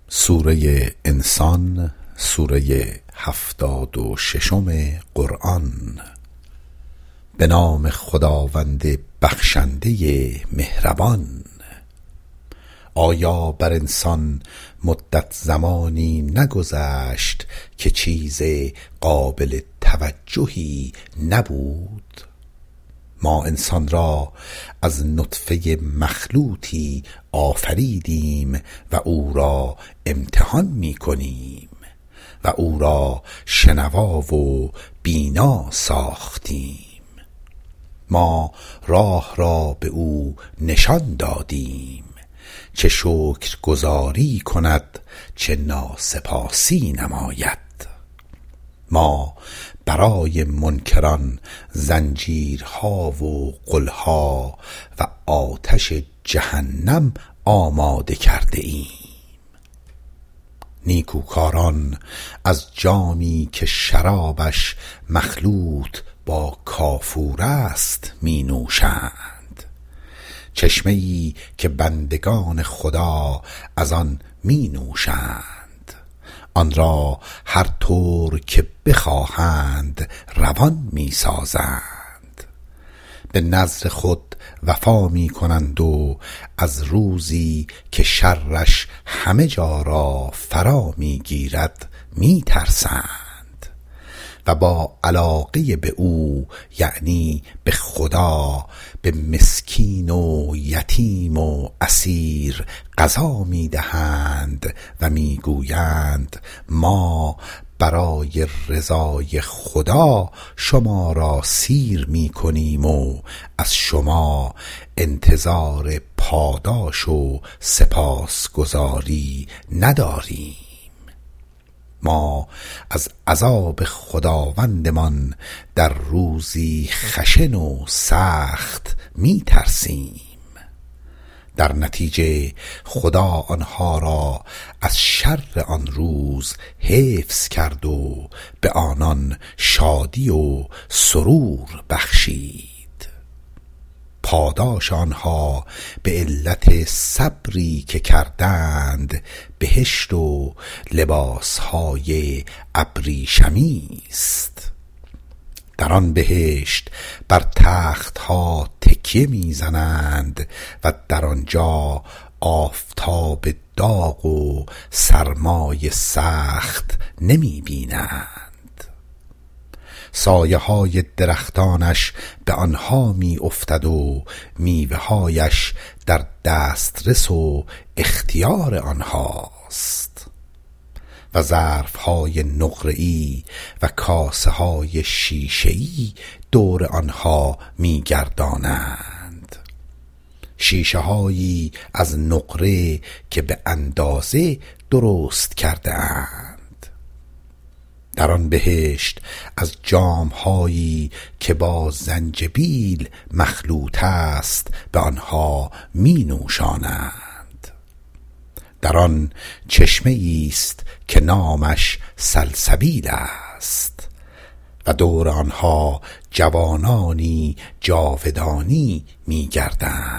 سوره انسان، سوره 76 قرآن. به نام خداوند بخشنده مهربان. آیا بر انسان مدت زمانی نگذشت که چیز قابل توجهی نبود؟ ما انسان را از نطفه مخلوطی آفریدیم و او را امتحان می کنیم و او را شنوا و بینا ساختیم. ما راه را به او نشان دادیم، چه شکر گزاری کند چه ناسپاسی نماید. ما برای منکران زنجیرها و غلها و آتش جهنم آماده کرده ایم. نیکوکاران از جامی که شرابش مخلوط با کافور است می نوشند، چشمه‌ای که بندگان خدا از آن می نوشند. آن را هر طور که بخواهند روان می سازند. به نذر خود وفا می کنند و از روزی که شرش همه جا را فرا می گیرد می ترسند و با علاقه به او، یعنی به خدا، به مسکین و یتیم و اسیر غذا می دهند و می گویند ما برای رضای خدا شما را سیر می کنیم و از شما انتظار پاداش و سپاسگزاری نداریم. ما از عذاب خداوندمان در روزی خشن و سخت می ترسیم. در نتیجه خدا آنها را از شر آن روز حفظ کرد و به آنان شادی و سرور بخشید. پاداش آنها به علت صبری که کردند بهشت و لباسهای ابریشمی است. در آن بهشت بر تختها تکیه میزنند و در آنجا آفتاب داغ و سرمای سخت نمی بینند. سایه های درختانش به آنها می افتد و میوه هایش در دسترس و اختیار آنهاست و ظرف های نقره‌ای و کاسه های شیشه‌ای دور آنها می گردانند. شیشه هایی از نقره که به اندازه درست کرده اند. در آن بهشت از جام هایی که با زنجبیل مخلوط است به آنها می نوشانند. در آن چشمه است که نامش سلسبیل است و دور آنها جوانانی جاودانی می گردند.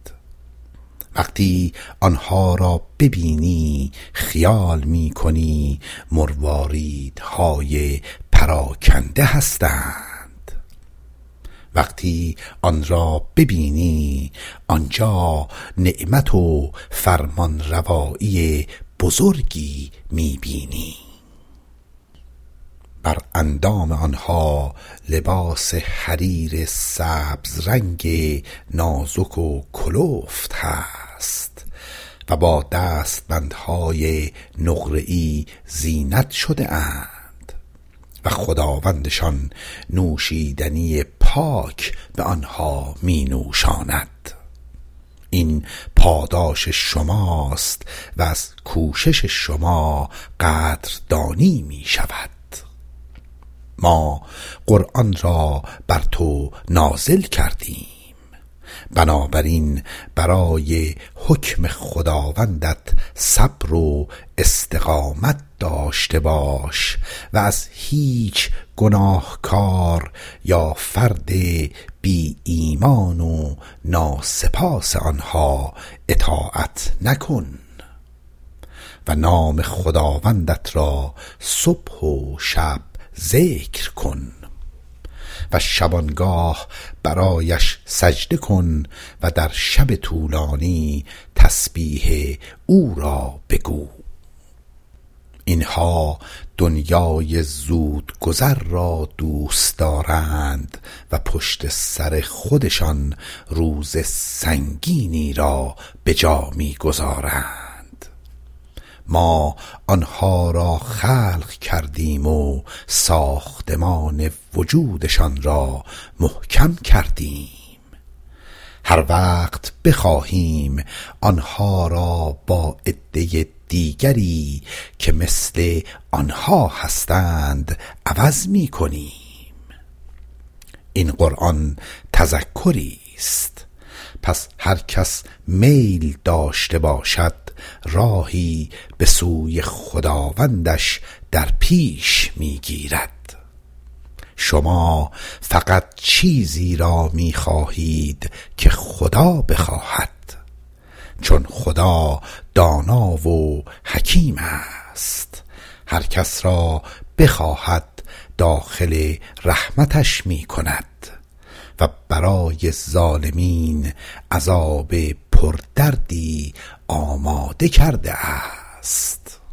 وقتی آنها را ببینی خیال می کنی مرواریدهای پراکنده هستند. وقتی آن را ببینی آنجا نعمت و فرمان روایی بزرگی می بینی. بر اندام آنها لباس حریر سبز رنگ نازک و کلفت هست و با دستبندهای نقره‌ای زینت شده اند و خداوندشان نوشیدنی پاک به آنها می نوشاند. این پاداش شماست و از کوشش شما قدردانی می شود. ما قرآن را بر تو نازل کردیم، بنابراین برای حکم خداوندت صبر و استقامت داشته باش و از هیچ گناهکار یا فرد بی ایمان و ناسپاس آنها اطاعت نکن. و نام خداوندت را صبح و شب ذکر کن و شبانگاه برایش سجده کن و در شب طولانی تسبیح او را بگو. اینها دنیای زود گذر را دوست دارند و پشت سر خودشان روز سنگینی را به جا می گذارند. ما آنها را خلق کردیم و ساختمان وجودشان را محکم کردیم. هر وقت بخواهیم آنها را با عده دیگری که مثل آنها هستند عوض می کنیم. این قرآن تذکری است، پس هر کس میل داشته باشد راهی به سوی خداوندش در پیش می گیرد. شما فقط چیزی را می خواهید که خدا بخواهد، چون خدا دانا و حکیم است. هر کس را بخواهد داخل رحمتش می کند و برای ظالمین عذاب پردردی آماده کرده است.